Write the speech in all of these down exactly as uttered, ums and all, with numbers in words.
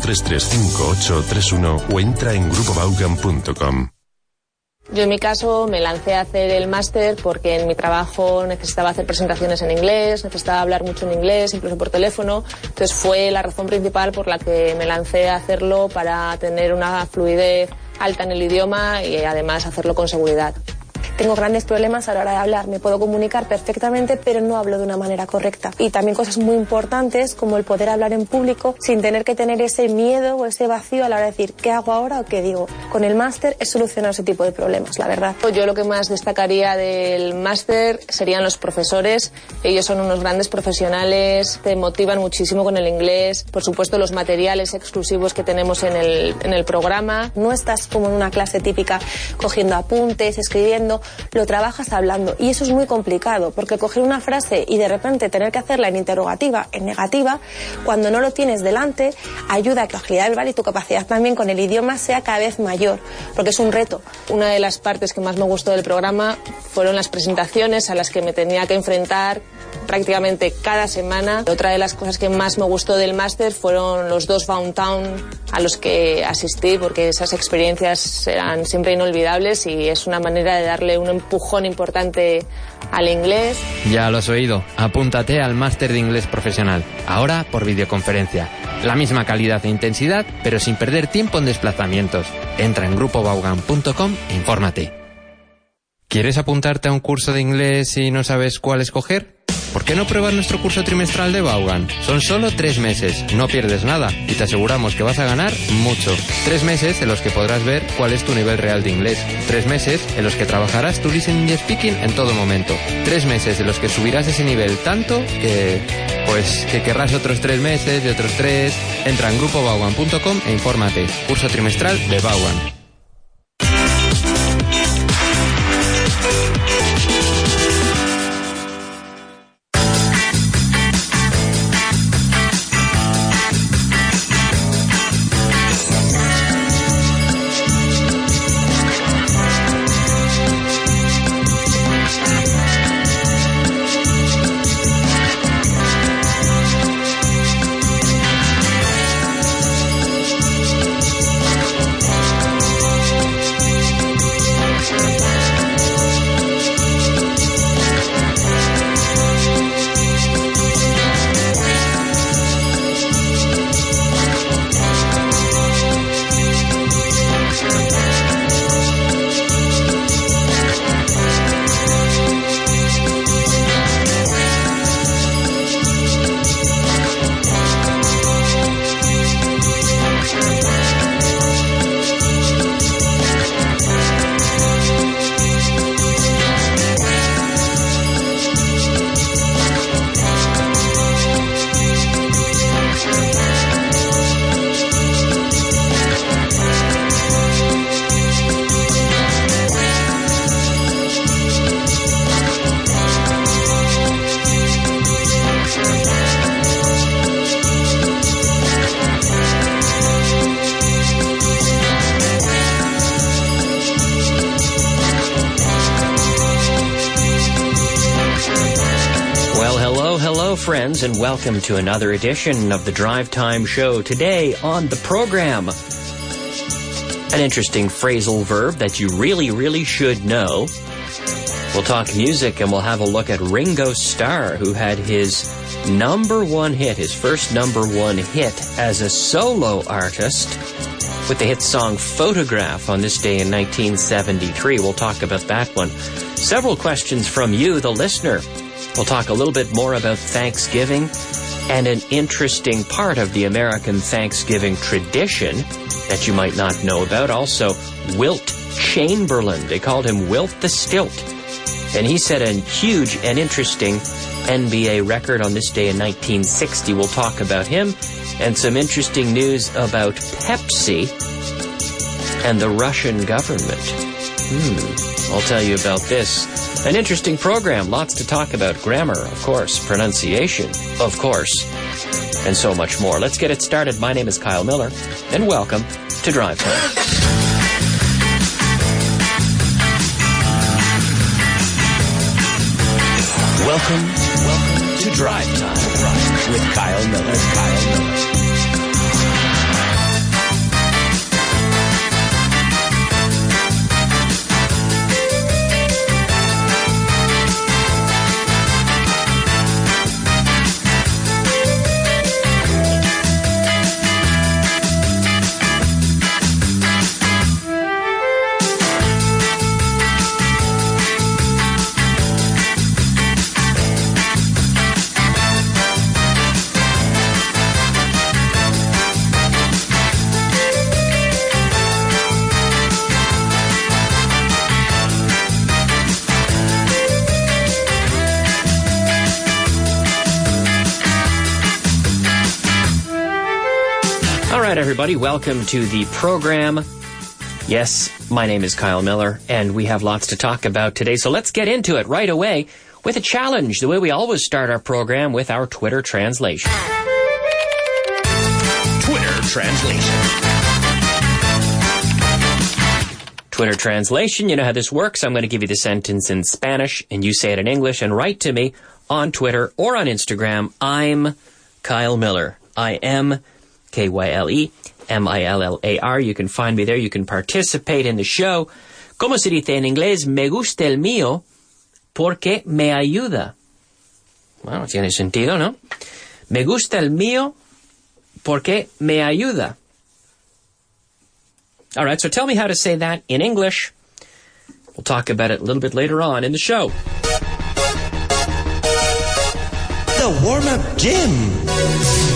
tres tres cinco ocho tres uno o entra en grupo vaughan punto com. Yo en mi caso me lancé a hacer el máster porque en mi trabajo necesitaba hacer presentaciones en inglés, necesitaba hablar mucho en inglés, incluso por teléfono. Entonces fue la razón principal por la que me lancé a hacerlo, para tener una fluidez alta en el idioma y además hacerlo con seguridad. Tengo grandes problemas a la hora de hablar, me puedo comunicar perfectamente, pero no hablo de una manera correcta. Y también cosas muy importantes como el poder hablar en público sin tener que tener ese miedo o ese vacío a la hora de decir ¿qué hago ahora o qué digo? Con el máster he solucionado ese tipo de problemas, la verdad. Yo lo que más destacaría del máster serían los profesores. Ellos son unos grandes profesionales, te motivan muchísimo con el inglés. Por supuesto, los materiales exclusivos que tenemos en el, en el programa. No estás como en una clase típica cogiendo apuntes, escribiendo. Lo trabajas hablando y eso es muy complicado porque coger una frase y de repente tener que hacerla en interrogativa, en negativa, cuando no lo tienes delante, ayuda a que la agilidad verbal y tu capacidad también con el idioma sea cada vez mayor, porque es un reto. Una de las partes que más me gustó del programa fueron las presentaciones a las que me tenía que enfrentar prácticamente cada semana. Otra de las cosas que más me gustó del máster fueron los dos Downtown a los que asistí, porque esas experiencias eran siempre inolvidables y es una manera de darle un empujón importante al inglés. Ya lo has oído, apúntate al máster de inglés profesional, ahora por videoconferencia. La misma calidad e intensidad, pero sin perder tiempo en desplazamientos. Entra en grupo vaughan punto com e infórmate. ¿Quieres apuntarte a un curso de inglés y no sabes cuál escoger? ¿Por qué no pruebas nuestro curso trimestral de Vaughan? Son solo tres meses, no pierdes nada y te aseguramos que vas a ganar mucho. Tres meses en los que podrás ver cuál es tu nivel real de inglés. Tres meses en los que trabajarás tu listening y speaking en todo momento. Tres meses en los que subirás ese nivel tanto que... pues que querrás otros tres meses y otros tres. Entra en grupo vaughan punto com e infórmate. Curso trimestral de Vaughan. Friends, and welcome to another edition of the Drive Time Show. Today on the program, an interesting phrasal verb that you really, really should know. We'll talk music and we'll have a look at Ringo Starr, who had his number one hit, his first number one hit as a solo artist with the hit song Photograph on this day in nineteen seventy-three. We'll talk about that one. Several questions from you, the listener. We'll talk a little bit more about Thanksgiving and an interesting part of the American Thanksgiving tradition that you might not know about. Also, Wilt Chamberlain. They called him Wilt the Stilt. And he set a huge and interesting N B A record on this day in nineteen sixty. We'll talk about him and some interesting news about Pepsi and the Russian government. Hmm, I'll tell you about this. An interesting program, lots to talk about. Grammar, of course, pronunciation, of course, and so much more. Let's get it started. My name is Kyle Miller, and welcome to Drive Time. Welcome, welcome to Drive Time with Kyle Miller. Kyle Miller. right, everybody, welcome to the program. Yes, my name is Kyle Miller, and we have lots to talk about today, so let's get into it right away with a challenge, the way we always start our program with our Twitter translation. Twitter translation. Twitter translation, you know how this works. I'm going to give you the sentence in Spanish, and you say it in English, and write to me on Twitter or on Instagram. I'm Kyle Miller. I am K Y L E M I L L A R. You can find me there. You can participate in the show. ¿Cómo se dice en inglés? Me gusta el mío porque me ayuda. Bueno, tiene sentido, ¿no? Me gusta el mío porque me ayuda. All right, so tell me how to say that in English. We'll talk about it a little bit later on in the show. The warm-up gym.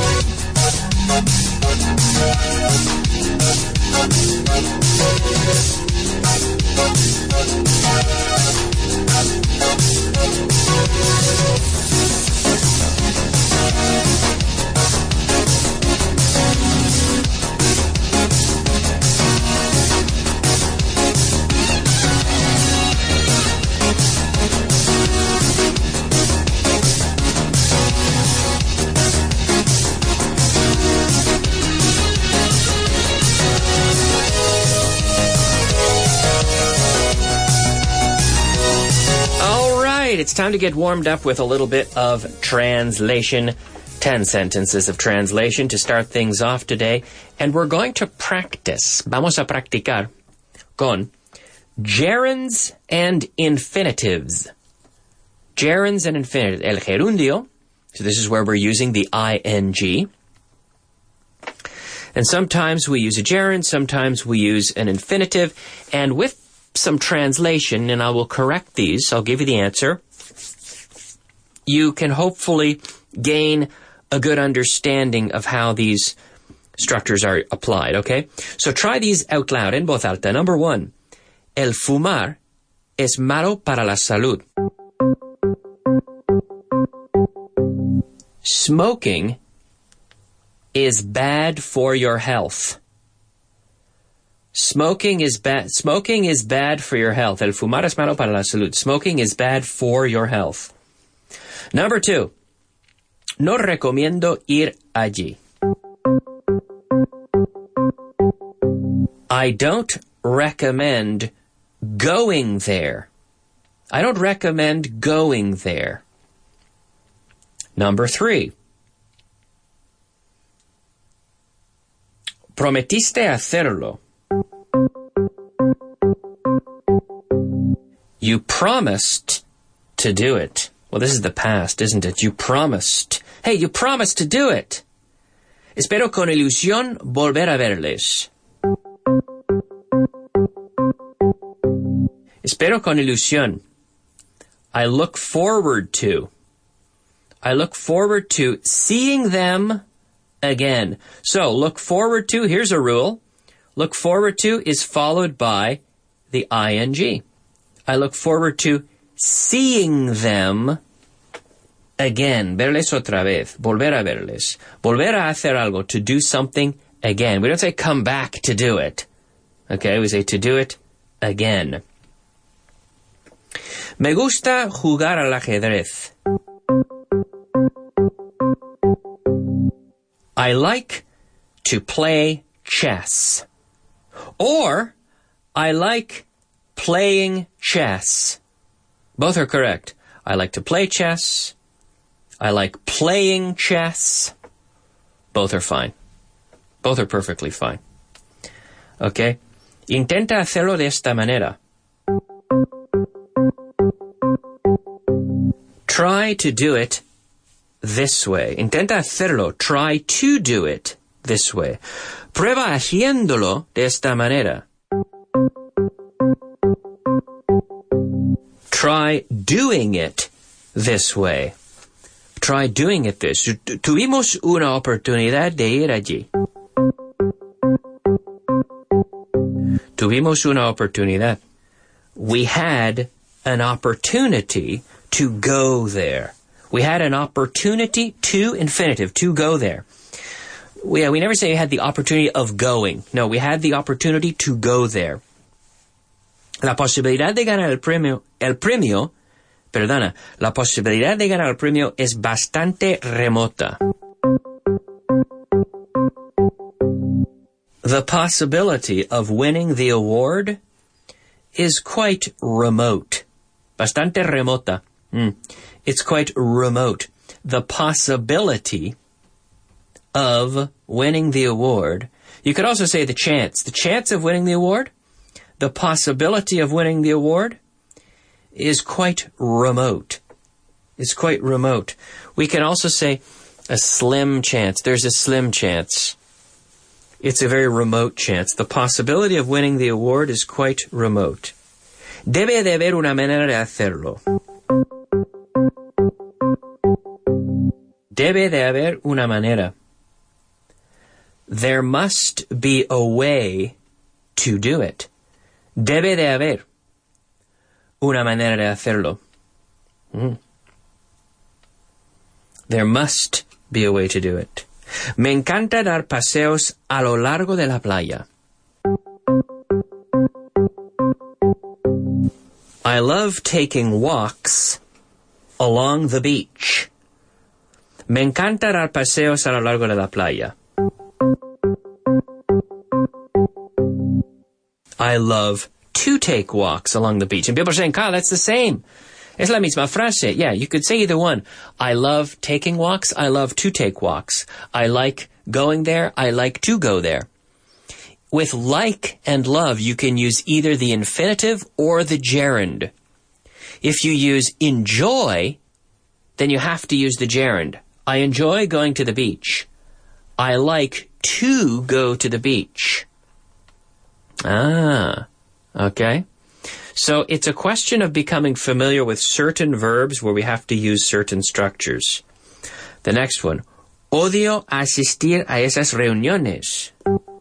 It's time to get warmed up with a little bit of translation. Ten sentences of translation to start things off today. And we're going to practice. Vamos a practicar con gerunds and infinitives. Gerunds and infinitives. El gerundio. So this is where we're using the ing. And sometimes we use a gerund. Sometimes we use an infinitive. And with some translation, and I will correct these, I'll give you the answer, you can hopefully gain a good understanding of how these structures are applied, okay? So try these out loud in voz alta. Number one, el fumar es malo para la salud. Smoking is bad for your health. Smoking is bad. Smoking is bad for your health. El fumar es malo para la salud. Smoking is bad for your health. Number two. No recomiendo ir allí. I don't recommend going there. I don't recommend going there. Number three. Prometiste hacerlo. You promised to do it. Well, this is the past, isn't it? You promised. Hey, you promised to do it. Espero con ilusión volver a verles. Espero con ilusión. I look forward to. I look forward to seeing them again. So, look forward to, here's a rule. Look forward to is followed by the ing. I look forward to seeing them again. Verles otra vez. Volver a verles. Volver a hacer algo. To do something again. We don't say come back to do it. Okay, we say to do it again. Me gusta jugar al ajedrez. I like to play chess. Or, I like playing chess. Both are correct. I like to play chess. I like playing chess. Both are fine. Both are perfectly fine. Okay? Intenta hacerlo de esta manera. Try to do it this way. Intenta hacerlo. Try to do it this way. Prueba haciéndolo de esta manera. Try doing it this way. Try doing it this. Tuvimos una oportunidad de ir allí. Tuvimos una oportunidad. We had an opportunity to go there. We had an opportunity to infinitive, to go there. we, we never say we had the opportunity of going. No, we had the opportunity to go there. La posibilidad de ganar el premio, el premio, perdona, la posibilidad de ganar el premio es bastante remota. The possibility of winning the award is quite remote. Bastante remota. Mm. It's quite remote. The possibility of winning the award. You could also say the chance. The chance of winning the award, the possibility of winning the award is quite remote. It's quite remote. We can also say a slim chance. There's a slim chance. It's a very remote chance. The possibility of winning the award is quite remote. Debe de haber una manera de hacerlo. Debe de haber una manera. There must be a way to do it. Debe de haber una manera de hacerlo. Mm. There must be a way to do it. Me encanta dar paseos a lo largo de la playa. I love taking walks along the beach. Me encanta dar paseos a lo largo de la playa. I love to take walks along the beach. And people are saying, Kyle, that's the same. Es la misma frase. Yeah, you could say either one. I love taking walks. I love to take walks. I like going there. I like to go there. With like and love, you can use either the infinitive or the gerund. If you use enjoy, then you have to use the gerund. I enjoy going to the beach. I like to go to the beach. Ah, okay. So it's a question of becoming familiar with certain verbs where we have to use certain structures. The next one. Odio asistir a esas reuniones.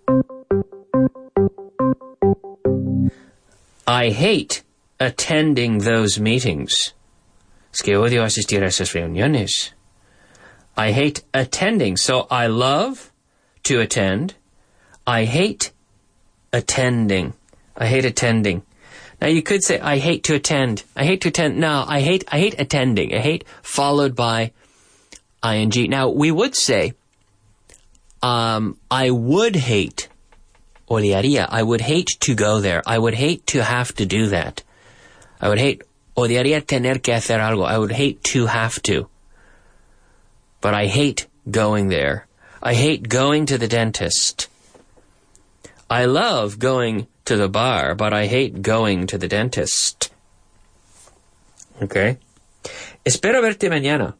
I hate attending those meetings. Es que odio asistir a esas reuniones. I hate attending. So I love to attend. I hate attending. I hate attending. Now you could say, I hate to attend. I hate to attend. No, I hate, I hate attending. I hate followed by ing. Now we would say, um, I would hate, odiaría. I would hate to go there. I would hate to have to do that. I would hate, odiaría tener que hacer algo. I would hate to have to. But I hate going there. I hate going to the dentist. I love going to the bar, but I hate going to the dentist. Okay. Espero verte mañana.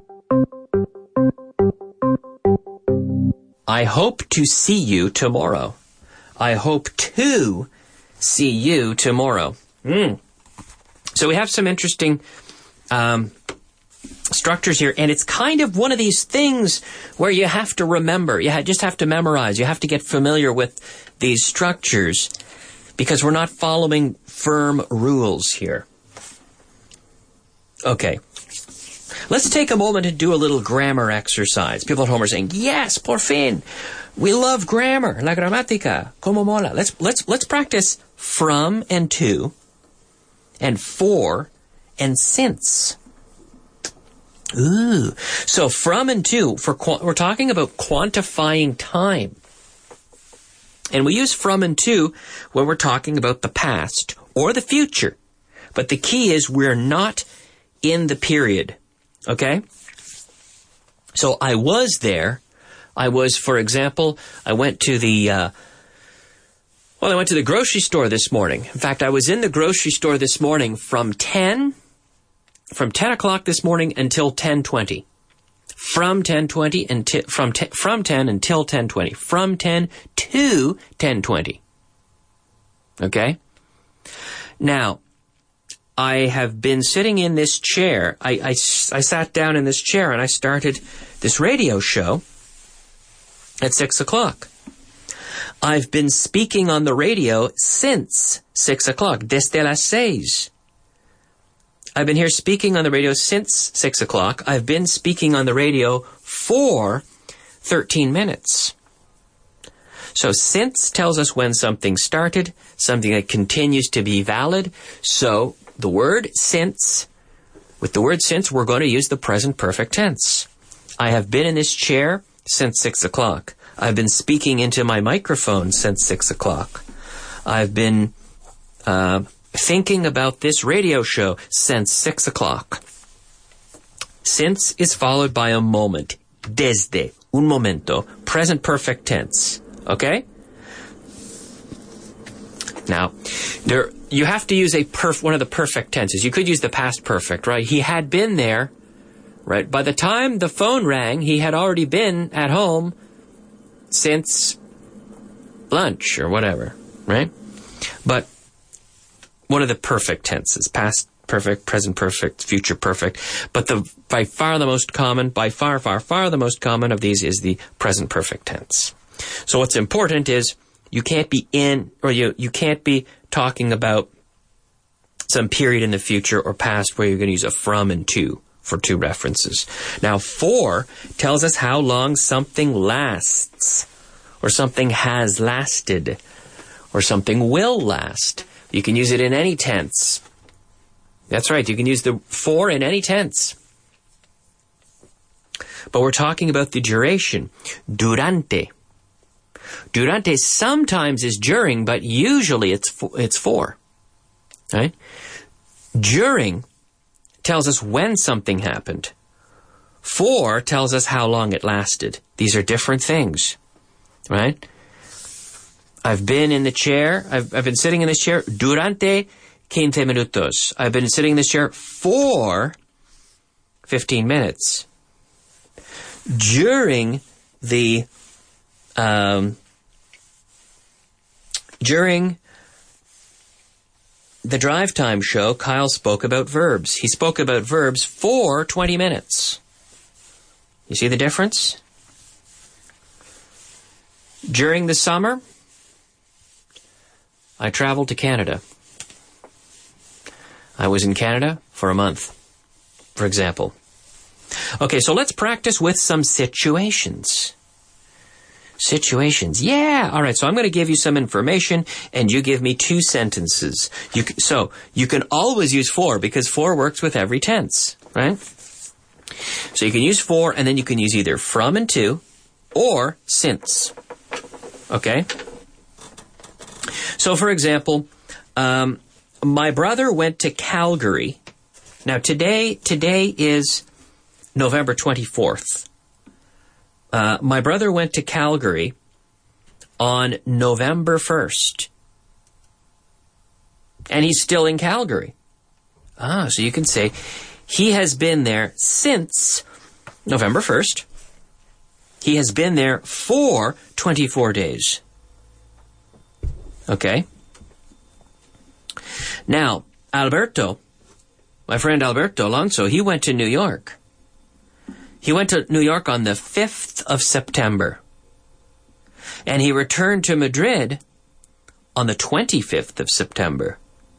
I hope to see you tomorrow. I hope to see you tomorrow. Mm. So we have some interesting um, structures here, and it's kind of one of these things where you have to remember. You just have to memorize. You have to get familiar with these structures because we're not following firm rules here. Okay. Let's take a moment and do a little grammar exercise. People at home are saying, yes, por fin. We love grammar. La gramática. Como mola. Let's, let's, let's practice from and to and for and since. Ooh. So from and to, for we're talking about quantifying time. And we use from and to when we're talking about the past or the future. But the key is we're not in the period. Okay? So I was there. I was, for example, I went to the, uh, well, I went to the grocery store this morning. In fact, I was in the grocery store this morning from ten, from ten o'clock this morning until ten twenty. From ten twenty until, from, te- from ten until ten twenty. From ten to ten twenty. Okay? Now, I have been sitting in this chair. I, I, I sat down in this chair and I started this radio show at six o'clock. I've been speaking on the radio since six o'clock, desde las seis. I've been here speaking on the radio since six o'clock. I've been speaking on the radio for thirteen minutes. So since tells us when something started, something that continues to be valid. So the word since, with the word since, we're going to use the present perfect tense. I have been in this chair since six o'clock. I've been speaking into my microphone since six o'clock. I've been uh, thinking about this radio show since six o'clock. Since is followed by a moment. Desde, un momento, present perfect tense. Okay? Now, there you have to use a perf one of the perfect tenses. You could use the past perfect, right? He had been there, right? By the time the phone rang, he had already been at home since lunch or whatever, right? But one of the perfect tenses, past perfect, present perfect, future perfect. But the by far the most common, by far, far, far the most common of these is the present perfect tense. So what's important is you can't be in, or you, you can't be talking about some period in the future or past where you're going to use a from and to for two references. Now, for tells us how long something lasts, or something has lasted, or something will last. You can use it in any tense. That's right, you can use the for in any tense. But we're talking about the duration. Durante. Durante sometimes is during, but usually it's for, it's for. Right? During tells us when something happened. For tells us how long it lasted. These are different things. Right? I've been in the chair. I've, I've been sitting in this chair durante quince minutos. I've been sitting in this chair for fifteen minutes. During the um, during the Drive Time show, Kyle spoke about verbs. He spoke about verbs for twenty minutes. You see the difference? During the summer, I traveled to Canada. I was in Canada for a month, for example. Okay, so let's practice with some situations. Situations. Yeah. All right. So I'm going to give you some information and you give me two sentences. You, so you can always use for because for works with every tense, right? So you can use for and then you can use either from and to or since. Okay. So for example, um, my brother went to Calgary. Now today, today is November twenty-fourth. Uh, my brother went to Calgary on November first. And he's still in Calgary. Ah, so you can say, he has been there since November first. He has been there for twenty-four days. Okay? Now, Alberto, my friend Alberto Alonso, he went to New York. He went to New York on the fifth of September. And he returned to Madrid on the twenty-fifth of September.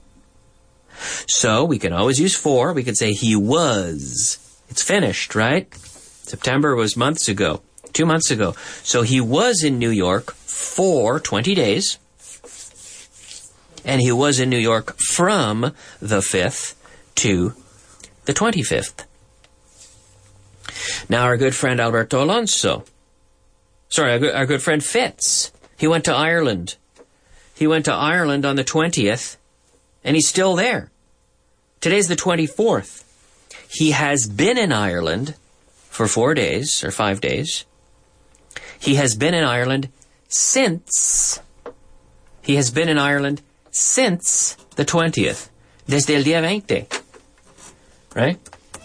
So we can always use for. We could say he was. It's finished, right? September was months ago, two months ago. So he was in New York for twenty days. And he was in New York from the fifth to the twenty-fifth. Now our good friend Alberto Alonso, sorry, our good, our good friend Fitz, he went to Ireland. He went to Ireland on the twentieth, and he's still there. Today's the twenty-fourth. He has been in Ireland for four days, or five days. He has been in Ireland since, he has been in Ireland since the twentieth. Desde el día veinte. Right?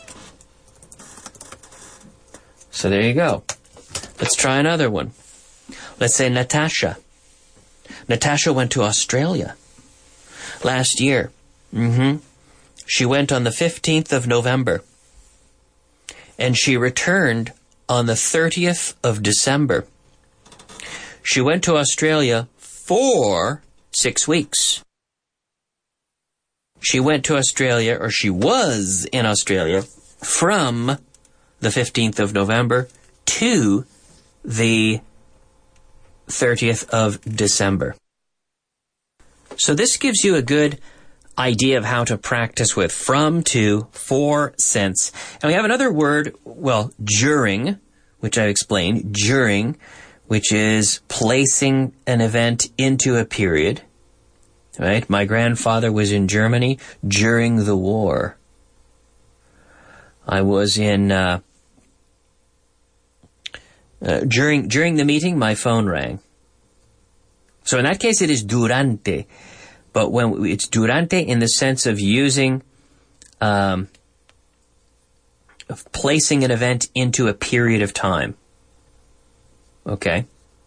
So there you go. Let's try another one. Let's say Natasha. Natasha went to Australia last year. Mm-hmm. She went on the fifteenth of November. And she returned on the thirtieth of December. She went to Australia for six weeks. She went to Australia, or she was in Australia, from the fifteenth of November to the thirtieth of December. So this gives you a good idea of how to practice with from, to, for, since. And we have another word, well, during, which I explained, during, which is placing an event into a period. Right? My grandfather was in Germany during the war. I was in, uh, uh, during, during the meeting, my phone rang. So in that case, it is durante. But when it's durante in the sense of using, um, of placing an event into a period of time. Okay.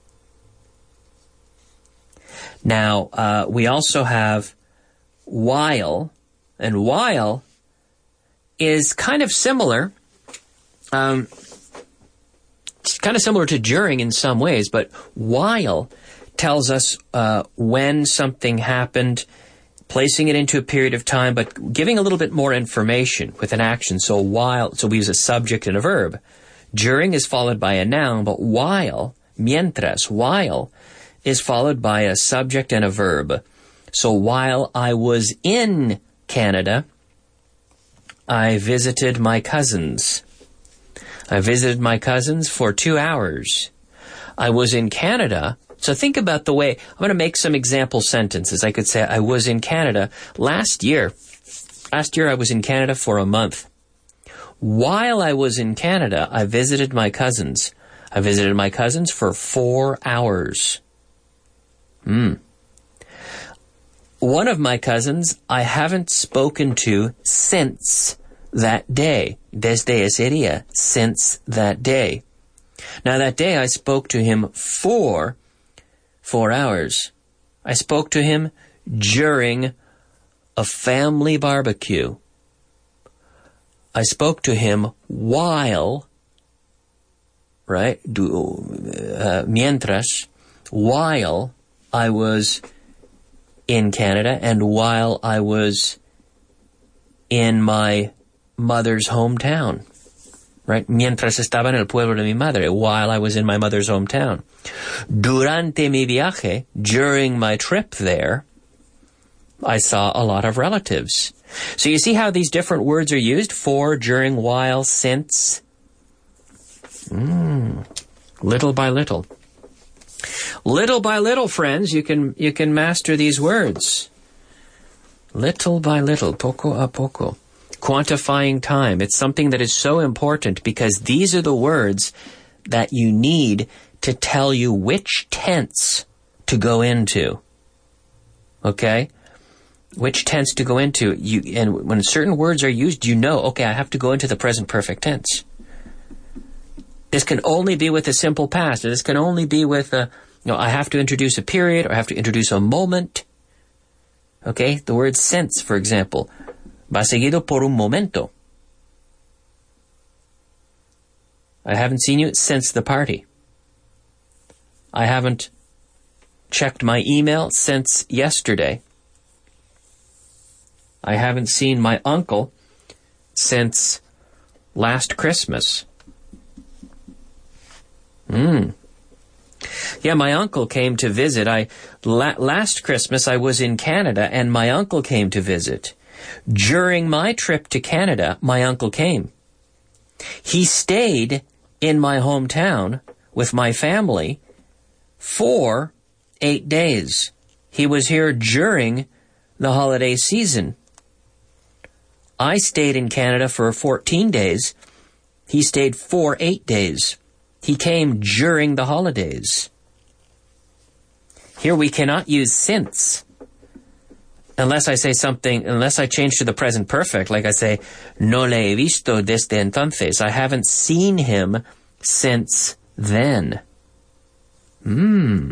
Now, uh, we also have while, and while is kind of similar, um, it's kind of similar to during in some ways, but while tells us uh, when something happened, placing it into a period of time, but giving a little bit more information with an action. So while, so we use a subject and a verb. During is followed by a noun, but while, mientras, while, is followed by a subject and a verb. So while I was in Canada, I visited my cousins. I visited my cousins for two hours. I was in Canada. So think about the way, I'm going to make some example sentences. I could say, I was in Canada last year. Last year I was in Canada for a month. While I was in Canada, I visited my cousins. I visited my cousins for four hours. Hmm. One of my cousins I haven't spoken to since that day. Desde ese día. Since that day. Now that day I spoke to him for four hours. I spoke to him during a family barbecue. I spoke to him while, right, uh, mientras, while I was in Canada and while I was in my mother's hometown, right? Mientras estaba en el pueblo de mi madre, while I was in my mother's hometown. Durante mi viaje, during my trip there, I saw a lot of relatives. So you see how these different words are used? For, during, while, since. Mm, little by little. Little by little, friends, you can you can master these words. Little by little, poco a poco. Quantifying time. It's something that is so important because these are the words that you need to tell you which tense to go into. Okay? Which tense to go into. You, and when certain words are used, you know, okay, I have to go into the present perfect tense. This can only be with a simple past. Or this can only be with a, you know, I have to introduce a period or I have to introduce a moment. Okay? The word since, for example. Va seguido por un momento. I haven't seen you since the party. I haven't checked my email since yesterday. I haven't seen my uncle since last Christmas. Hmm. Yeah, my uncle came to visit. I la- last Christmas I was in Canada and my uncle came to visit. During my trip to Canada, my uncle came. He stayed in my hometown with my family for eight days. He was here during the holiday season. I stayed in Canada for fourteen days. He stayed for eight days. He came during the holidays. Here we cannot use since. Unless I say something, unless I change to the present perfect, like I say, no le he visto desde entonces. I haven't seen him since then. Hmm.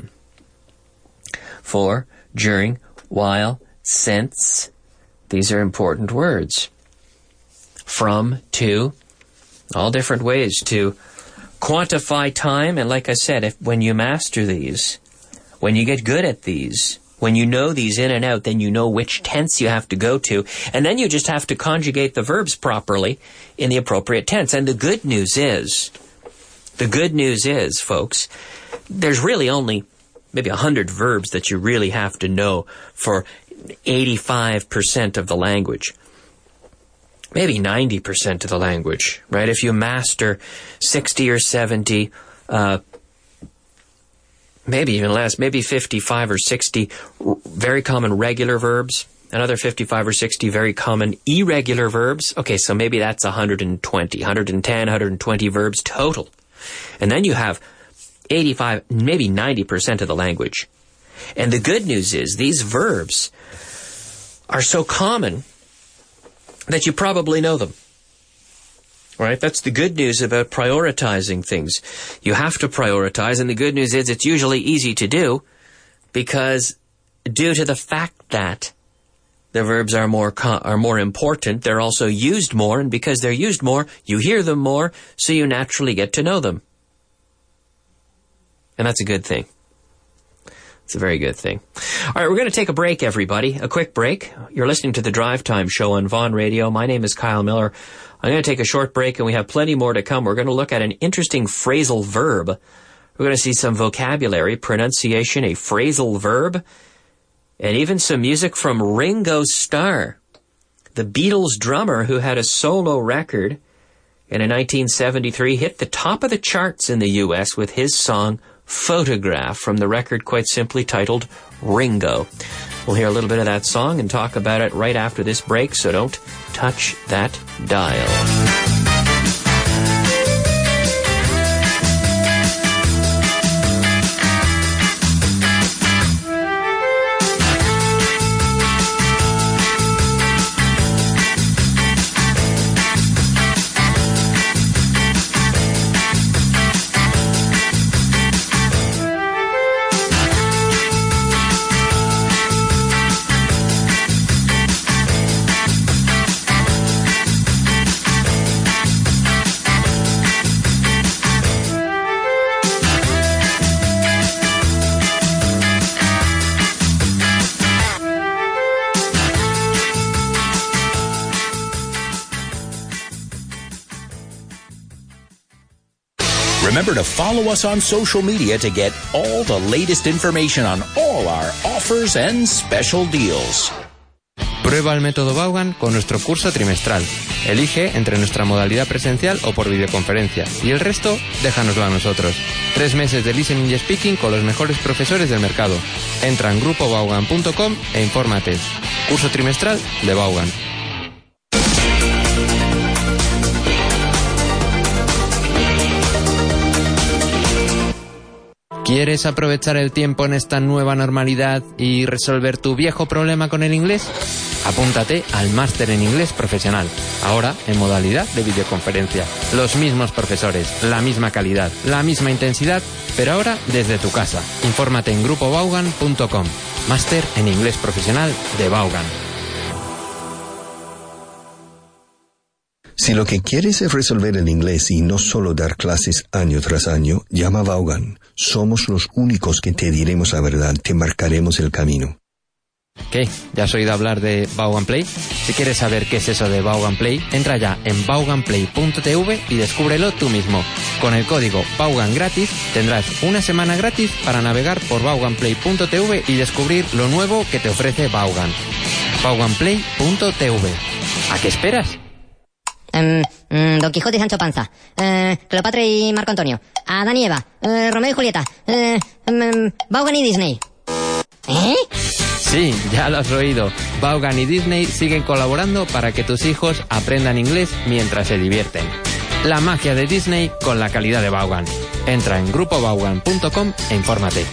For, during, while, since. These are important words. From, to, all different ways to quantify time. And like I said, if when you master these, when you get good at these, when you know these in and out, then you know which tense you have to go to. And then you just have to conjugate the verbs properly in the appropriate tense. And the good news is, The good news is, folks, there's really only maybe a hundred verbs that you really have to know for eighty-five percent of the language. Maybe ninety percent of the language, right? If you master sixty or seventy, uh, maybe even less, maybe fifty-five or sixty very common regular verbs, another fifty-five or sixty very common irregular verbs. Okay, so maybe that's one hundred twenty, one hundred ten, one hundred twenty verbs total. And then you have eighty-five, maybe ninety percent of the language. And the good news is these verbs are so common that you probably know them. Right? That's the good news about prioritizing things. You have to prioritize, and the good news is it's usually easy to do because due to the fact that the verbs are more co- are more important, they're also used more, and because they're used more, you hear them more, so you naturally get to know them. And that's a good thing. It's a very good thing. All right, we're going to take a break, everybody. A quick break. You're listening to the Drive Time Show on Vaughan Radio. My name is Kyle Miller. I'm going to take a short break, and we have plenty more to come. We're going to look at an interesting phrasal verb. We're going to see some vocabulary, pronunciation, a phrasal verb, and even some music from Ringo Starr, the Beatles drummer who had a solo record and in nineteen seventy-three hit the top of the charts in the U S with his song Photograph from the record quite simply titled Ringo. We'll hear a little bit of that song and talk about it right after this break, so don't touch that dial. Remember to follow us on social media to get all the latest information on all our offers and special deals. Prueba el método Vaughan con nuestro curso trimestral. Elige entre nuestra modalidad presencial o por videoconferencia. Y el resto, déjanoslo a nosotros. Tres meses de listening y speaking con los mejores profesores del mercado. Entra en grupo vaughan punto com e infórmate. Curso trimestral de Vaughan. ¿Quieres aprovechar el tiempo en esta nueva normalidad y resolver tu viejo problema con el inglés? Apúntate al Máster en Inglés Profesional, ahora en modalidad de videoconferencia. Los mismos profesores, la misma calidad, la misma intensidad, pero ahora desde tu casa. Infórmate en grupo vaughan punto com. Máster en Inglés Profesional de Vaughan. Si lo que quieres es resolver el inglés y no solo dar clases año tras año, llama a Vaughan. Somos los únicos que te diremos la verdad, te marcaremos el camino. ¿Qué? ¿Ya has oído hablar de Vaughan Play? Si quieres saber qué es eso de Vaughan Play, entra ya en vaughan play punto t v y descúbrelo tú mismo. Con el código Vaughan gratis tendrás una semana gratis para navegar por vaughan play punto t v y descubrir lo nuevo que te ofrece Vaughan. vaughan play punto t v. ¿A qué esperas? Um, um, Don Quijote y Sancho Panza, uh, Cleopatra y Marco Antonio, Adán y Eva, uh, Romeo y Julieta, uh, um, Vaughan y Disney. ¿Eh? Sí, ya lo has oído. Vaughan y Disney siguen colaborando para que tus hijos aprendan inglés mientras se divierten. La magia de Disney con la calidad de Vaughan. Entra en grupo vaughan punto com e infórmate.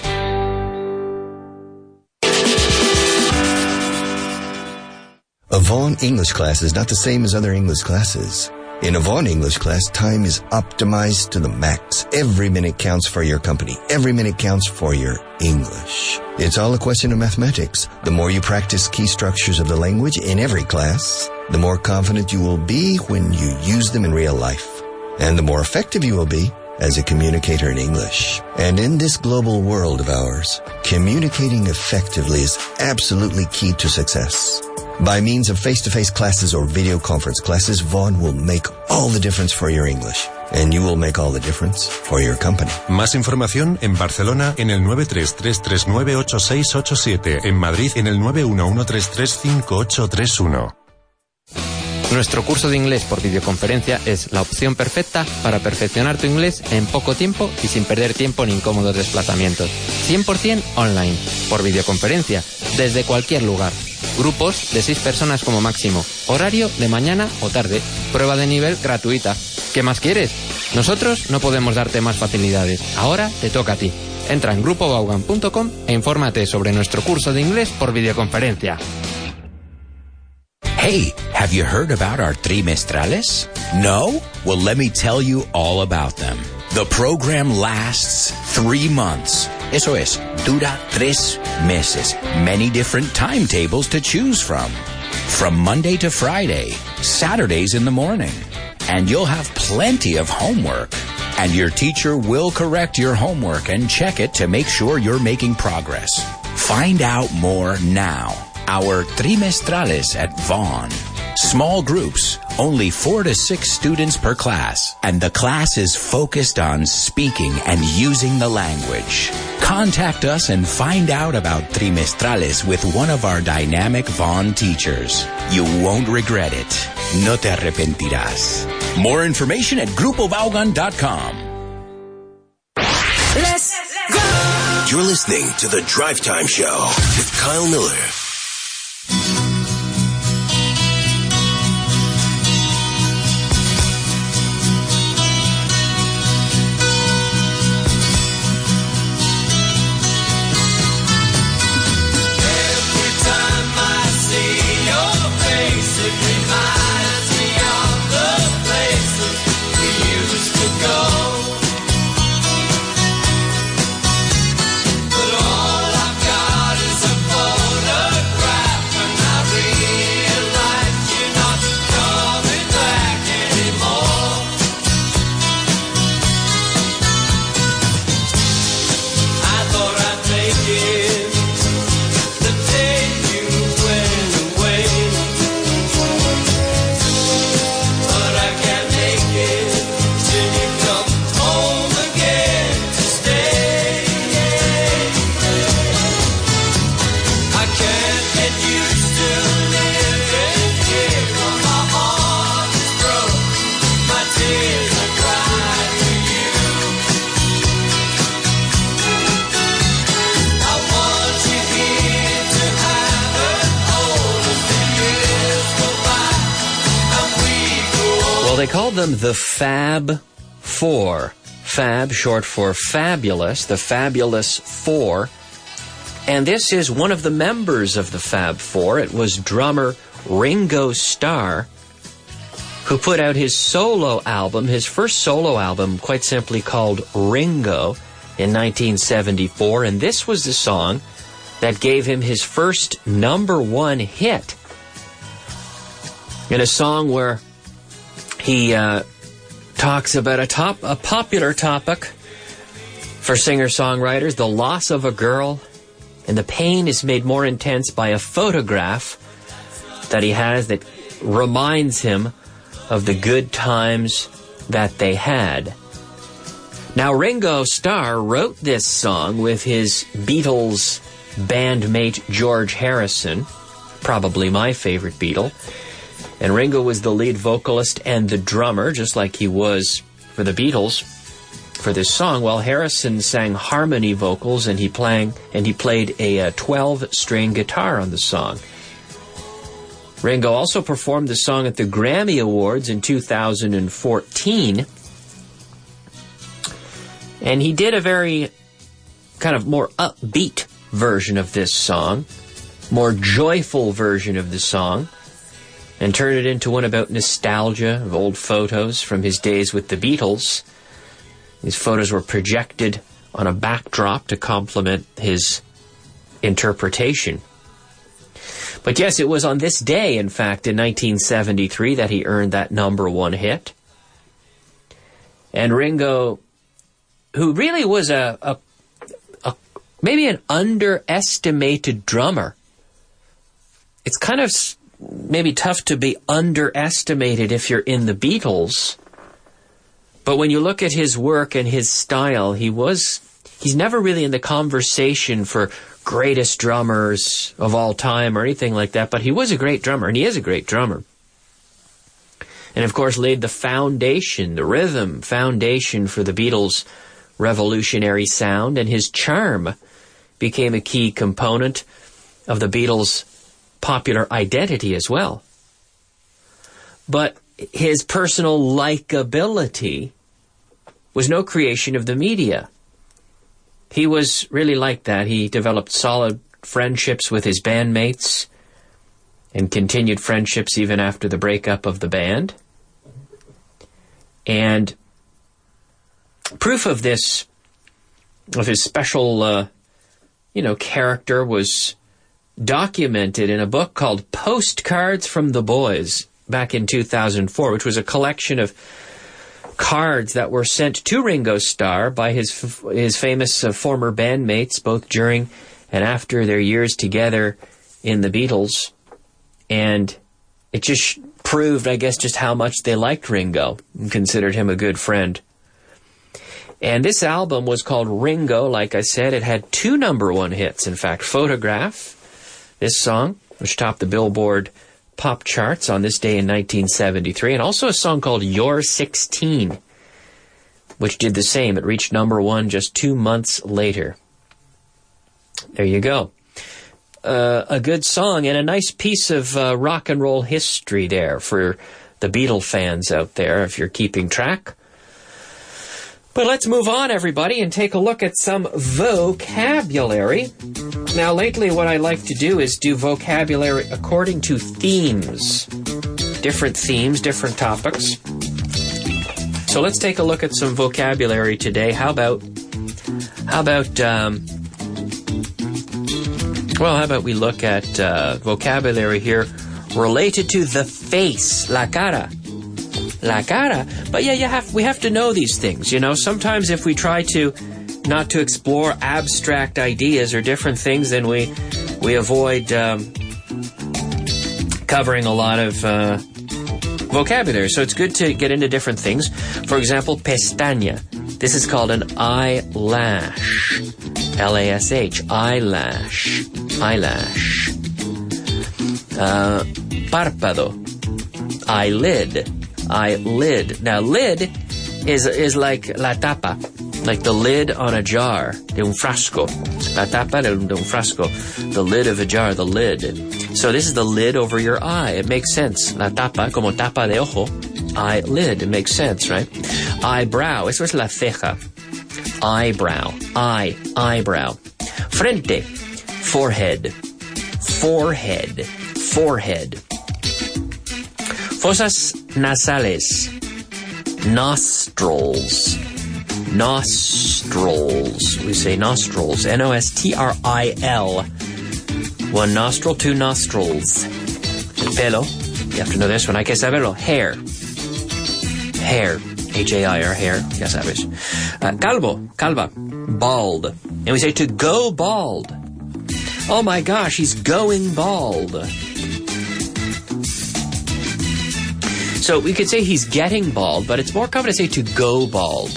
A Vaughan English class is not the same as other English classes. In a Vaughan English class, time is optimized to the max. Every minute counts for your company. Every minute counts for your English. It's all a question of mathematics. The more you practice key structures of the language in every class, the more confident you will be when you use them in real life. And the more effective you will be as a communicator in English. And in this global world of ours, communicating effectively is absolutely key to success. By means of face-to-face classes or video conference classes, Vaughan will make all the difference for your English. and you will make all the difference for your company. Más información en Barcelona en el nueve tres tres tres nueve ocho seis ocho siete, en Madrid en el nueve uno uno tres tres cinco ocho tres uno. Nuestro curso de inglés por videoconferencia es la opción perfecta para perfeccionar tu inglés en poco tiempo y sin perder tiempo en incómodos desplazamientos. cien por ciento online, por videoconferencia, desde cualquier lugar. Grupos de seis personas como máximo. Horario de mañana o tarde. Prueba de nivel gratuita. ¿Qué más quieres? Nosotros no podemos darte más facilidades. Ahora te toca a ti. Entra en grupo vaughan punto com e infórmate sobre nuestro curso de inglés por videoconferencia. Hey, have you heard about our trimestrales? No? Well, let me tell you all about them. The program lasts three months. Eso es, dura tres meses. Many different timetables to choose from. From Monday to Friday, Saturdays in the morning. And you'll have plenty of homework. And your teacher will correct your homework and check it to make sure you're making progress. Find out more now. Our trimestrales at Vaughan. Small groups, only four to six students per class, and the class is focused on speaking and using the language. Contact us and find out about trimestrales with one of our dynamic Vaughan teachers. You won't regret it. No te arrepentirás. More information at grupo vaughan dot com. Let's go! You're listening to The Drive Time Show with Kyle Miller. They called them the Fab Four. Fab, short for fabulous, the Fabulous Four. And this is one of the members of the Fab Four. It was drummer Ringo Starr, who put out his solo album, his first solo album, quite simply called Ringo, in nineteen seventy-four. And this was the song that gave him his first number one hit. In a song where he uh, talks about a top, a popular topic for singer-songwriters, the loss of a girl, and the pain is made more intense by a photograph that he has that reminds him of the good times that they had. Now, Ringo Starr wrote this song with his Beatles bandmate George Harrison, probably my favorite Beatle. And Ringo was the lead vocalist and the drummer, just like he was for the Beatles for this song, while Harrison sang harmony vocals and he playing and he played a twelve-string guitar on the song. Ringo also performed the song at the Grammy Awards in two thousand fourteen. And he did a very kind of more upbeat version of this song, more joyful version of the song, and turned it into one about nostalgia of old photos from his days with the Beatles. These photos were projected on a backdrop to complement his interpretation. But yes, it was on this day, in fact, in nineteen seventy-three, that he earned that number one hit. And Ringo, who really was a, a, a maybe an underestimated drummer. It's kind of maybe tough to be underestimated if you're in the Beatles, But when you look at his work and his style, he was, he's never really in the conversation for greatest drummers of all time or anything like that, but he was a great drummer, and he is a great drummer. And of course laid the foundation, the rhythm foundation for the Beatles' revolutionary sound, and his charm became a key component of the Beatles' popular identity as well. But his personal likability was no creation of the media. He was really like that. He developed solid friendships with his bandmates and continued friendships even after the breakup of the band. And proof of this, of his special, uh, you know, character was documented in a book called Postcards from the Boys back in two thousand four, which was a collection of cards that were sent to Ringo Starr by his his famous uh, former bandmates, both during and after their years together in the Beatles. And it just proved, I guess, just how much they liked Ringo and considered him a good friend. And this album was called Ringo, like I said. It had two number one hits, in fact. Photograph, this song, which topped the Billboard pop charts on this day in nineteen seventy-three, and also a song called You're sixteen, which did the same. It reached number one just two months later. There you go. Uh, a good song and a nice piece of uh, rock and roll history there for the Beatle fans out there, if you're keeping track. But let's move on, everybody, and take a look at some vocabulary. Now, lately, what I like to do is do vocabulary according to themes. Different themes, different topics. So let's take a look at some vocabulary today. How about, how about, um, well, how about we look at uh, vocabulary here related to the face, la cara. La cara. But yeah, you have, we have to know these things, you know. Sometimes if we try to not to explore abstract ideas or different things, then we we avoid um, covering a lot of uh, vocabulary. So it's good to get into different things. For example, pestaña. This is called an eyelash. L A S H. Eyelash. Eyelash. Uh, párpado. Eyelid. Eyelid. Now, lid is is like la tapa, like the lid on a jar, de un frasco. La tapa de un frasco, the lid of a jar, the lid. So this is the lid over your eye. It makes sense. La tapa, como tapa de ojo. Eyelid. It makes sense, right? Eyebrow. Eso es la ceja. Eyebrow. Eye. Eyebrow. Frente. Forehead. Forehead. Forehead. Fosas nasales. Nostrils. Nostrils. We say nostrils. N O S T R I L. One nostril, two nostrils. Pelo. You have to know this one. Hay que saberlo. Hair. Hair. H A I R. Hair. Ya sabes. Uh, calvo. Calva. Bald. And we say to go bald. Oh my gosh, he's going bald. So we could say he's getting bald, but it's more common to say to go bald.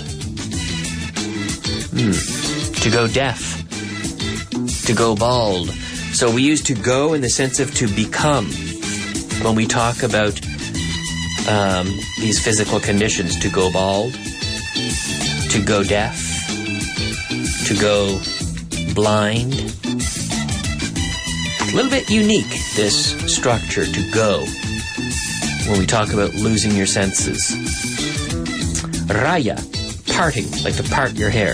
Hmm. To go deaf. To go bald. So we use to go in the sense of to become when we talk about um, these physical conditions. To go bald. To go deaf. To go blind. A little bit unique, this structure, to go, when we talk about losing your senses. Raya, parting, like to part your hair.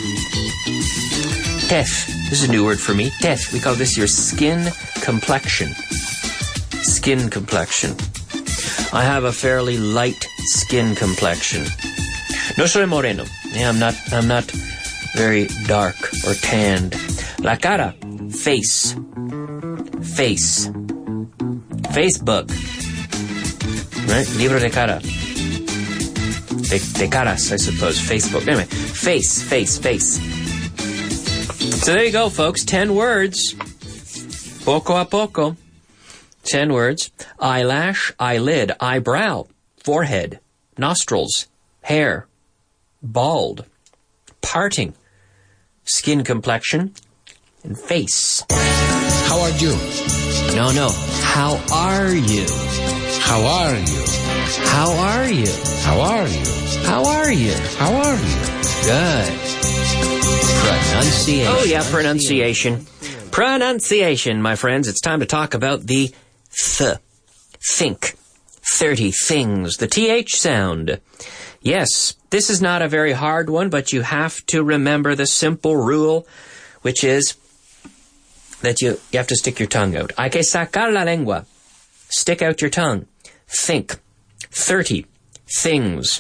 Tef, this is a new word for me. Tef, we call this your skin complexion. Skin complexion. I have a fairly light skin complexion. No soy moreno. Yeah, I'm not, I'm not very dark or tanned. La cara, face. Face. Facebook. Right? Libro de cara. De, de caras, I suppose. Facebook. Anyway, face, face, face. So there you go, folks. Ten words. Poco a poco. Ten words. Eyelash, eyelid, eyebrow, forehead, nostrils, hair, bald, parting, skin complexion, and face. How are you? No, no. How are you? How are you? How are you? How are you? How are you? How are you? Good. Pronunciation. Oh, yeah, pronunciation. Pronunciation, my friends. It's time to talk about the th. Think. thirty things. The T H sound. Yes, this is not a very hard one, but you have to remember the simple rule, which is that you, you have to stick your tongue out. Hay que sacar la lengua. Stick out your tongue. Think. thirty things.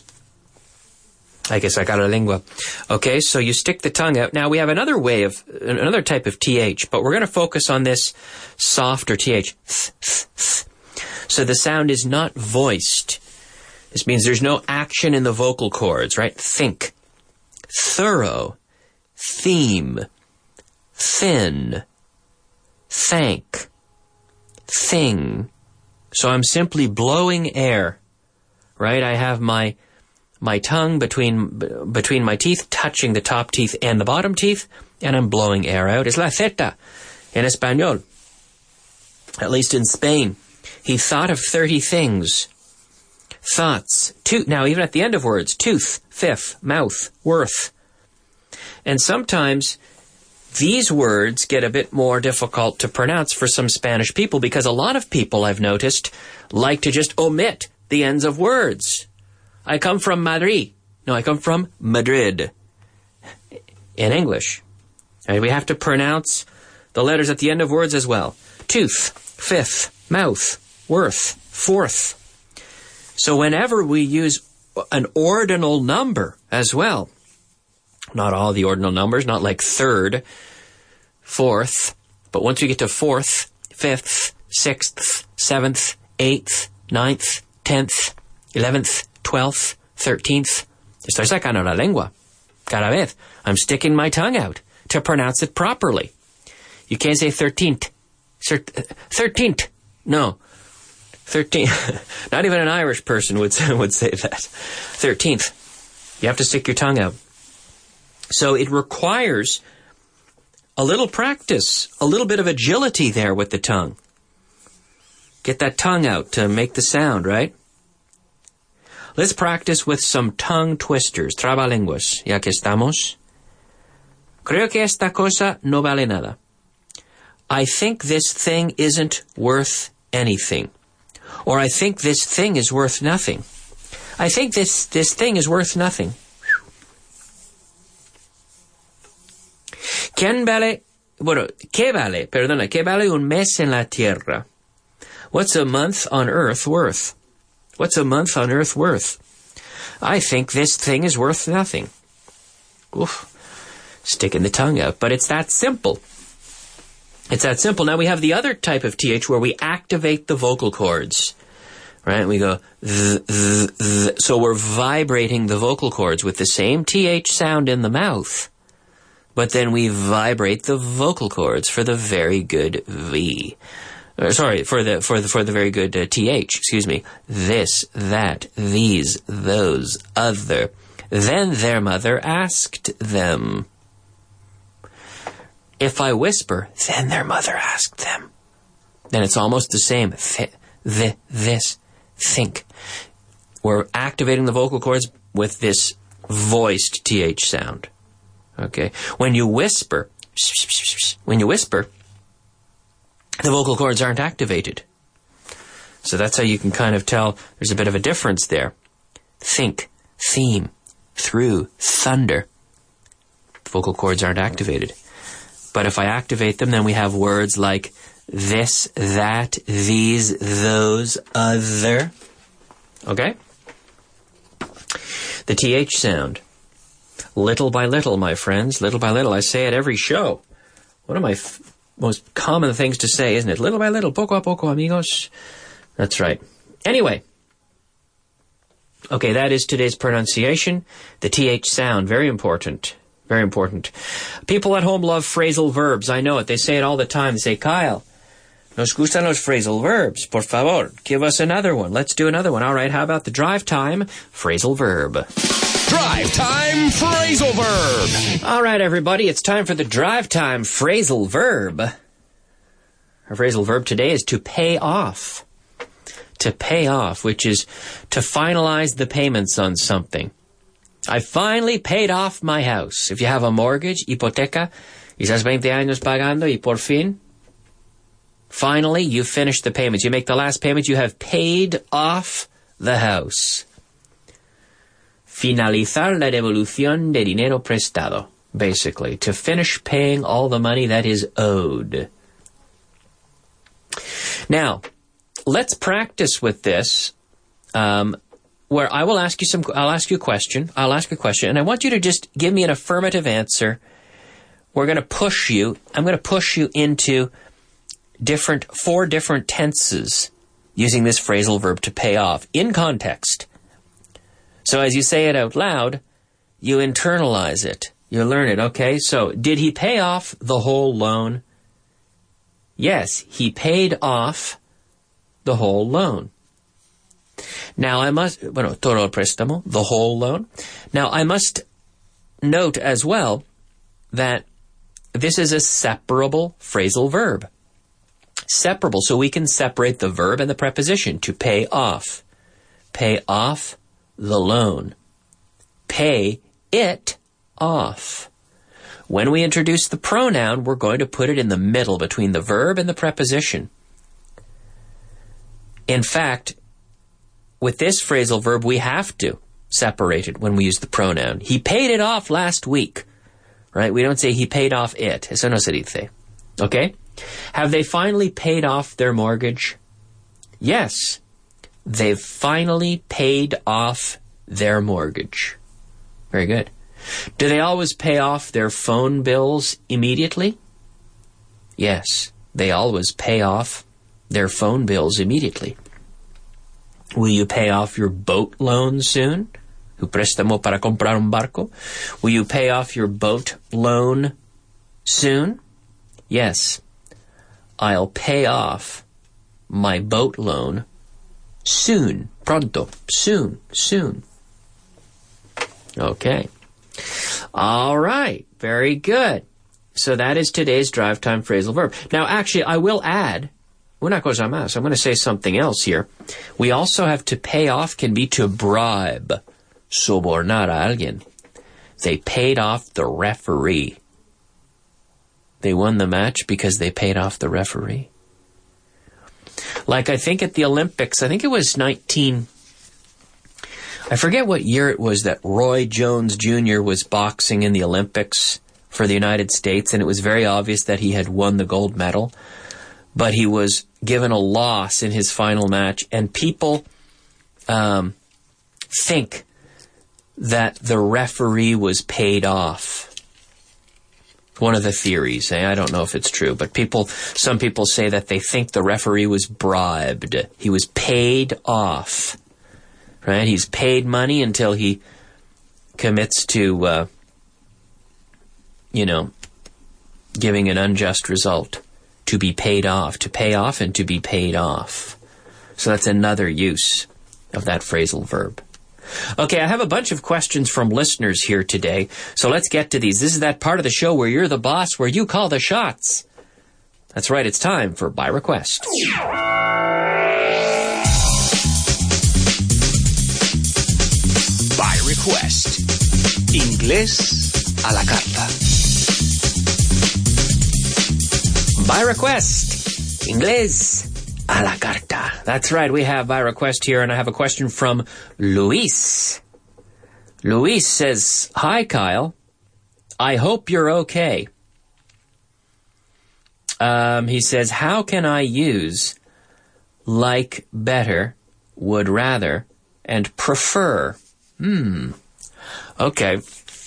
Hay que sacar la lengua. Okay, so you stick the tongue out. Now we have another way of, another type of T H, but we're going to focus on this softer T H. Th, th, th. So the sound is not voiced. This means there's no action in the vocal cords, right? Think. Thorough. Theme. Thin. Thank. Thing. So I'm simply blowing air, right? I have my my tongue between between my teeth, touching the top teeth and the bottom teeth, and I'm blowing air out. Es la zeta in español. At least in Spain. He thought of thirty things. Thoughts. Tooth. Now, even at the end of words, tooth, fifth, mouth, worth. And sometimes these words get a bit more difficult to pronounce for some Spanish people because a lot of people, I've noticed, like to just omit the ends of words. I come from Madrid. No, I come from Madrid. In English. Right, we have to pronounce the letters at the end of words as well. Tooth, fifth, mouth, worth, fourth. So whenever we use an ordinal number as well, not all the ordinal numbers, not like third, fourth, but once we get to fourth, fifth, sixth, seventh, eighth, ninth, tenth, eleventh, twelfth, thirteenth, estoy sacando la lengua. Cada vez. I'm sticking my tongue out to pronounce it properly. You can't say thirteenth. Thirteenth. No. Thirteenth. Not even an Irish person would say, would say that. Thirteenth. You have to stick your tongue out. So it requires a little practice, a little bit of agility there with the tongue. Get that tongue out to make the sound, right? Let's practice with some tongue twisters, trabalenguas, ya que estamos. Creo que esta cosa no vale nada. I think this thing isn't worth anything. Or I think this thing is worth nothing. I think this, this thing is worth nothing. ¿Quién vale? Bueno, ¿qué vale? Perdona, ¿qué vale un mes en la tierra? What's a month on earth worth? What's a month on earth worth? I think this thing is worth nothing. Oof. Sticking the tongue out. But it's that simple. It's that simple. Now we have the other type of T H where we activate the vocal cords. Right? We go th, th, th. So we're vibrating the vocal cords with the same T H sound in the mouth. But then we vibrate the vocal cords for the very good V. Uh, sorry, for the for the for the very good uh, T H, excuse me. This, that, these, those, other. Then their mother asked them. If I whisper, then their mother asked them. Then it's almost the same. Th, th, this, think. We're activating the vocal cords with this voiced T H sound. Okay? When you whisper, when you whisper, the vocal cords aren't activated. So that's how you can kind of tell there's a bit of a difference there. Think, theme, through, thunder. The vocal cords aren't activated. But if I activate them, then we have words like this, that, these, those, other. Okay? The T H sound. Little by little, my friends, little by little. I say it every show. One of my f- most common things to say, isn't it? Little by little, poco a poco, amigos. That's right. Anyway. Okay, that is today's pronunciation. The T H sound, very important. Very important. People at home love phrasal verbs. I know it. They say it all the time. They say, Kyle, nos gustan los phrasal verbs. Por favor, give us another one. Let's do another one. All right, how about the drive time phrasal verb? Drive Time Phrasal Verb. All right, everybody, it's time for the Drive Time Phrasal Verb. Our phrasal verb today is to pay off. To pay off, which is to finalize the payments on something. I finally paid off my house. If you have a mortgage, hipoteca, y estás veinte años pagando y por fin, finally, you finish the payments. You make the last payment, you have paid off the house. Finalizar la devolución de dinero prestado. Basically, to finish paying all the money that is owed. Now, let's practice with this, um, where I will ask you some, I'll ask you a question, I'll ask a question, and I want you to just give me an affirmative answer. We're going to push you, I'm going to push you into different, four different tenses using this phrasal verb to pay off in context. So as you say it out loud, you internalize it. You learn it, okay? So, did he pay off the whole loan? Yes, he paid off the whole loan. Now I must, bueno, todo el préstamo, the whole loan. Now I must note as well that this is a separable phrasal verb. Separable, so we can separate the verb and the preposition. To pay off. Pay off the loan. Pay it off. When we introduce the pronoun, we're going to put it in the middle between the verb and the preposition. In fact, with this phrasal verb, we have to separate it when we use the pronoun. He paid it off last week, right? We don't say he paid off it. Eso no se dice. Okay? Have they finally paid off their mortgage? Yes. They've finally paid off their mortgage. Very good. Do they always pay off their phone bills immediately? Yes, they always pay off their phone bills immediately. Will you pay off your boat loan soon? ¿Tu préstamo para comprar un barco? Will you pay off your boat loan soon? Yes, I'll pay off my boat loan soon. Pronto. Soon. Soon. Okay. All right. Very good. So that is today's drive time phrasal verb. Now, actually, I will add, una cosa más. I'm going to say something else here. We also have to pay off can be to bribe, sobornar a alguien. They paid off the referee. They won the match because they paid off the referee. Like I think at the Olympics, I think it was nineteen... I forget what year it was that Roy Jones Junior was boxing in the Olympics for the United States, and it was very obvious that he had won the gold medal, but he was given a loss in his final match, and people um, think that the referee was paid off. One of the theories, eh? I don't know if it's true, but people, some people say that they think the referee was bribed. He was paid off. Right? He's paid money until he commits to, uh, you know, giving an unjust result. To be paid off. To pay off and to be paid off. So that's another use of that phrasal verb. Okay, I have a bunch of questions from listeners here today, so let's get to these. This is that part of the show where you're the boss, where you call the shots. That's right, it's time for By Request. By Request. Inglés a la carta. By Request. Inglés a la carta. That's right, we have By Request here, and I have a question from Luis. Luis says, "Hi, Kyle. I hope you're okay." Um, he says, "How can I use like, better, would rather, and prefer?" Hmm. Okay.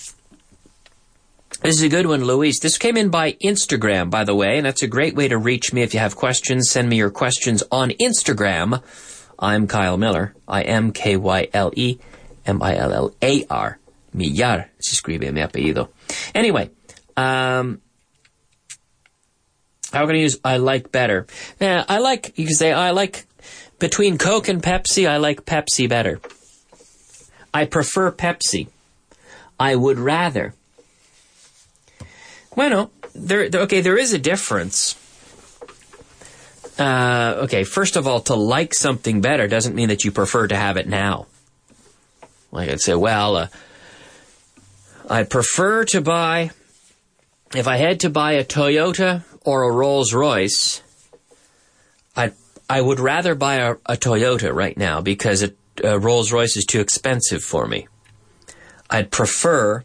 This is a good one, Luis. This came in by Instagram, by the way, and that's a great way to reach me. If you have questions, send me your questions on Instagram. I'm Kyle Miller. I am K Y L E M I L L A R. Millar. Se escribe mi apellido. Anyway, um, how can I use I like better? Yeah, I like, you can say I like, between Coke and Pepsi, I like Pepsi better. I prefer Pepsi. I would rather. Bueno, there, okay, there is a difference. Uh, okay, first of all, to like something better doesn't mean that you prefer to have it now. Like I'd say, well, uh, I prefer to buy, if I had to buy a Toyota or a Rolls-Royce, I I would rather buy a, a Toyota right now because a, a Rolls-Royce is too expensive for me. I'd prefer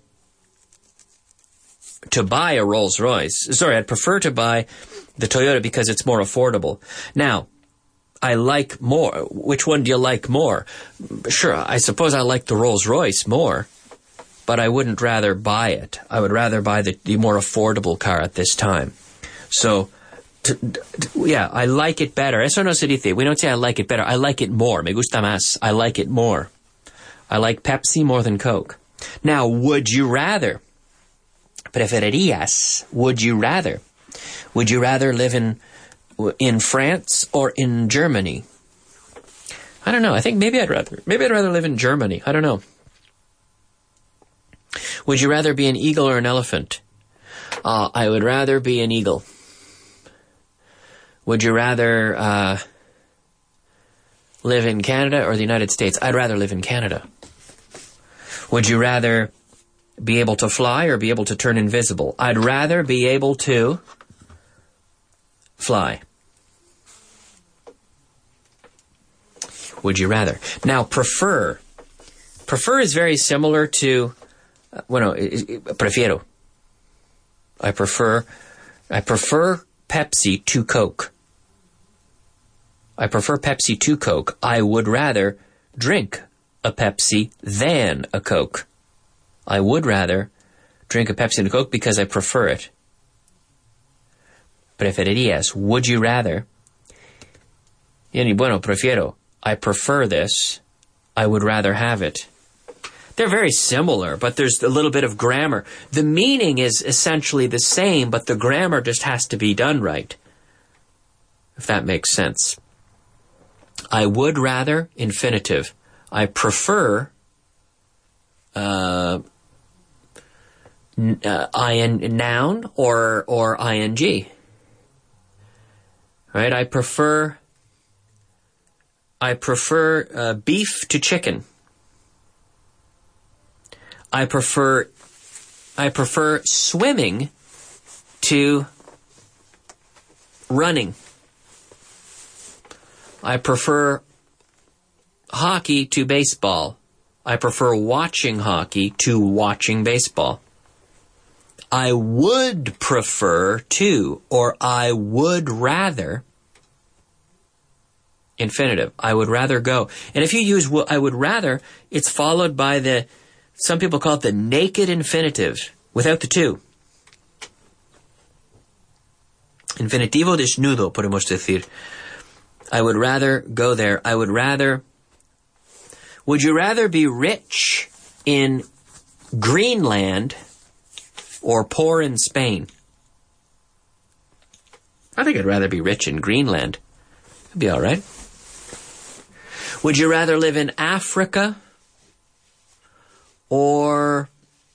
to buy a Rolls-Royce. Sorry, I'd prefer to buy the Toyota because it's more affordable. Now, I like more. Which one do you like more? Sure, I suppose I like the Rolls-Royce more, but I wouldn't rather buy it. I would rather buy the, the more affordable car at this time. So, to, to, yeah, I like it better. Eso no se dice. We don't say I like it better. I like it more. Me gusta más. I like it more. I like Pepsi more than Coke. Now, would you rather? Preferirías. Would you rather? Would you rather live in in France or in Germany? I don't know. I think maybe I'd rather maybe I'd rather live in Germany. I don't know. Would you rather be an eagle or an elephant? Uh, I would rather be an eagle. Would you rather uh, live in Canada or the United States? I'd rather live in Canada. Would you rather be able to fly or be able to turn invisible? I'd rather be able to fly. Would you rather? Now, prefer. Prefer is very similar to, uh, bueno, prefiero. I prefer, I prefer Pepsi to Coke. I prefer Pepsi to Coke. I would rather drink a Pepsi than a Coke. I would rather drink a Pepsi and a Coke because I prefer it. Preferirías. Would you rather? Y bueno, prefiero. I prefer this. I would rather have it. They're very similar, but there's a little bit of grammar. The meaning is essentially the same, but the grammar just has to be done right. If that makes sense. I would rather, infinitive. I prefer, uh, n- uh, in noun or or ing. Right? I prefer. I prefer uh, beef to chicken. I prefer. I prefer swimming to running. I prefer hockey to baseball. I prefer watching hockey to watching baseball. I would prefer to, or I would rather, infinitive. I would rather go. And if you use I would rather, it's followed by the, some people call it the naked infinitive, without the to. Infinitivo desnudo, podemos decir. I would rather go there. I would rather... Would you rather be rich in Greenland or poor in Spain? I think I'd rather be rich in Greenland. That'd be all right. Would you rather live in Africa or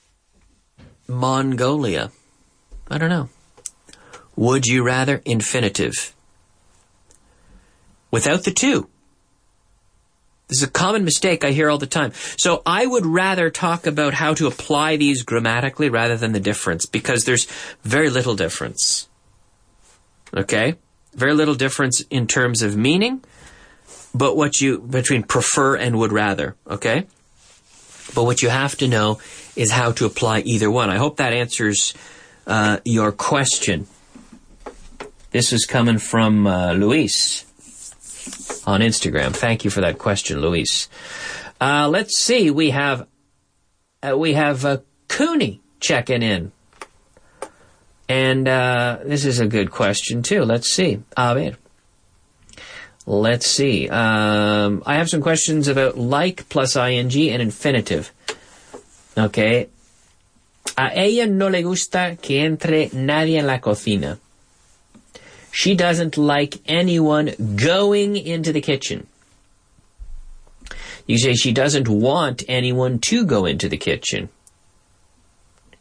Mongolia? I don't know. Would you rather? Infinitive. Without the to. This is a common mistake I hear all the time. So I would rather talk about how to apply these grammatically rather than the difference, because there's very little difference. Okay? Very little difference in terms of meaning, but what you, between prefer and would rather. Okay? But what you have to know is how to apply either one. I hope that answers uh, your question. This is coming from uh, Luis on Instagram. Thank you for that question, Luis. Uh, let's see. We have uh, we have uh, Cooney checking in, and uh, this is a good question too. Let's see. A ver. Let's see. Um, I have some questions about like plus ing and infinitive. Okay. A ella no le gusta que entre nadie en la cocina. She doesn't like anyone going into the kitchen. You say she doesn't want anyone to go into the kitchen.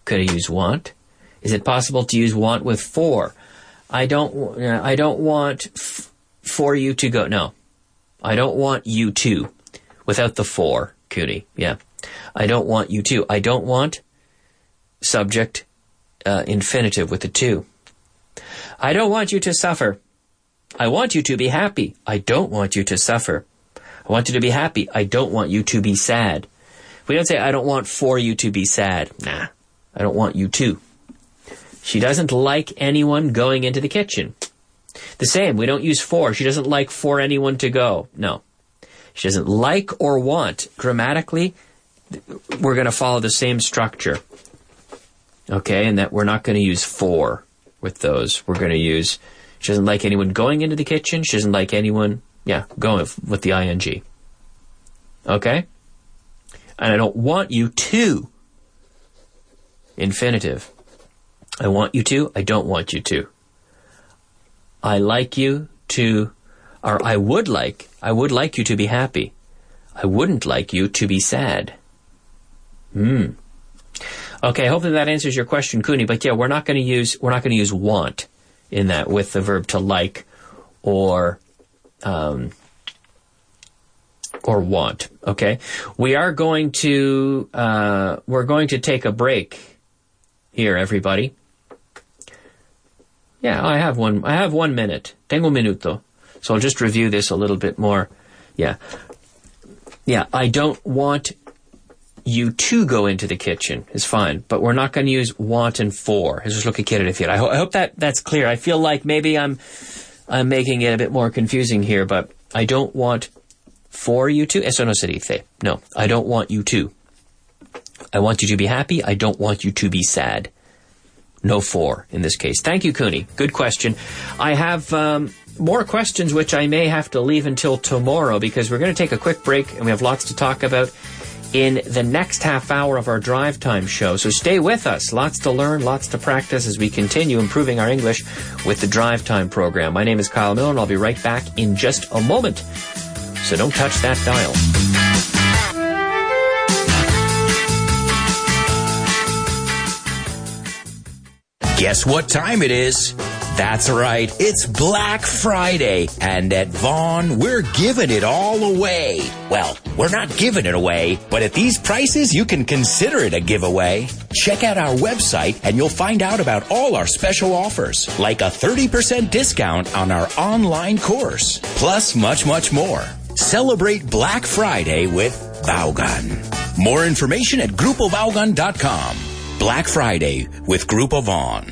Could I use want? Is it possible to use want with for? I don't, uh, I don't want f- for you to go. No. I don't want you to. Without the for, Cooney. Yeah. I don't want you to. I don't want subject uh, infinitive with the to. I don't want you to suffer. I want you to be happy. I don't want you to suffer. I want you to be happy. I don't want you to be sad. We don't say, I don't want for you to be sad. Nah. I don't want you to. She doesn't like anyone going into the kitchen. The same. We don't use for. She doesn't like for anyone to go. No. She doesn't like or want. Grammatically, we're going to follow the same structure. Okay? And that we're not going to use for with those. We're going to use, she doesn't like anyone going into the kitchen. She doesn't like anyone, yeah, going with the ing. Okay? And I don't want you to. Infinitive. I want you to. I don't want you to. I like you to, or I would like, I would like you to be happy. I wouldn't like you to be sad. Hmm. Okay, hopefully that answers your question, Cooney. But yeah, we're not going to use, we're not going to use want in that with the verb to like or, um, or want. Okay. We are going to, uh, we're going to take a break here, everybody. Yeah, I have one. I have one minute. Tengo minuto. So I'll just review this a little bit more. Yeah. Yeah, I don't want you to go into the kitchen. It's fine. But we're not going to use want and for. Eso es lo que quiere decir. I, ho- I hope that that's clear. I feel like maybe I'm I'm making it a bit more confusing here, but I don't want for you to. Eso no se dice. No, I don't want you to. I want you to be happy. I don't want you to be sad. No for in this case. Thank you, Cooney. Good question. I have um, more questions which I may have to leave until tomorrow because we're going to take a quick break and we have lots to talk about in the next half hour of our Drive Time show. So stay with us. Lots to learn, lots to practice as we continue improving our English with the Drive Time program. My name is Kyle Miller and I'll be right back in just a moment. So don't touch that dial. Guess what time it is? That's right, it's Black Friday, and at Vaughn, we're giving it all away. Well, we're not giving it away, but at these prices, you can consider it a giveaway. Check out our website, and you'll find out about all our special offers, like a thirty percent discount on our online course, plus much, much more. Celebrate Black Friday with Vaughan. More information at grupo vaughan dot com. Black Friday with Grupo Vaughn.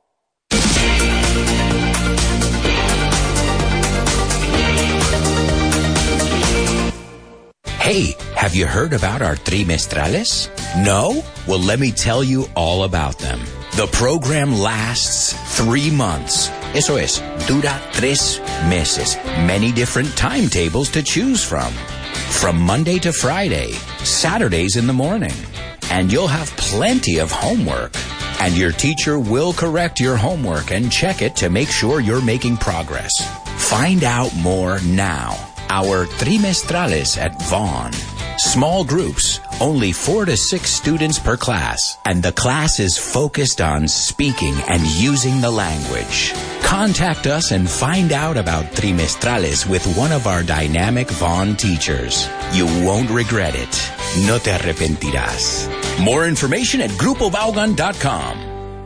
Hey, have you heard about our trimestrales? No? Well, let me tell you all about them. The program lasts three months. Eso es, dura tres meses. Many different timetables to choose from. From Monday to Friday, Saturdays in the morning. And you'll have plenty of homework. And your teacher will correct your homework and check it to make sure you're making progress. Find out more now. Our trimestrales at Vaughn. Small groups, only four to six students per class. And the class is focused on speaking and using the language. Contact us and find out about trimestrales with one of our dynamic Vaughn teachers. You won't regret it. No te arrepentirás. More information at grupo vaughan dot com.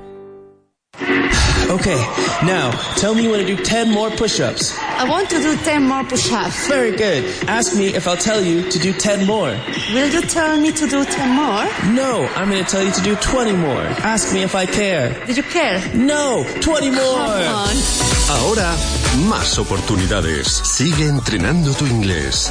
Okay, now, tell me you want to do ten more push-ups. I want to do ten more push-ups. Very good. Ask me if I'll tell you to do ten more. Will you tell me to do ten more? No, I'm going to tell you to do twenty more. Ask me if I care. Do you care? No, twenty more. Come on. Ahora, más oportunidades. Sigue entrenando tu inglés.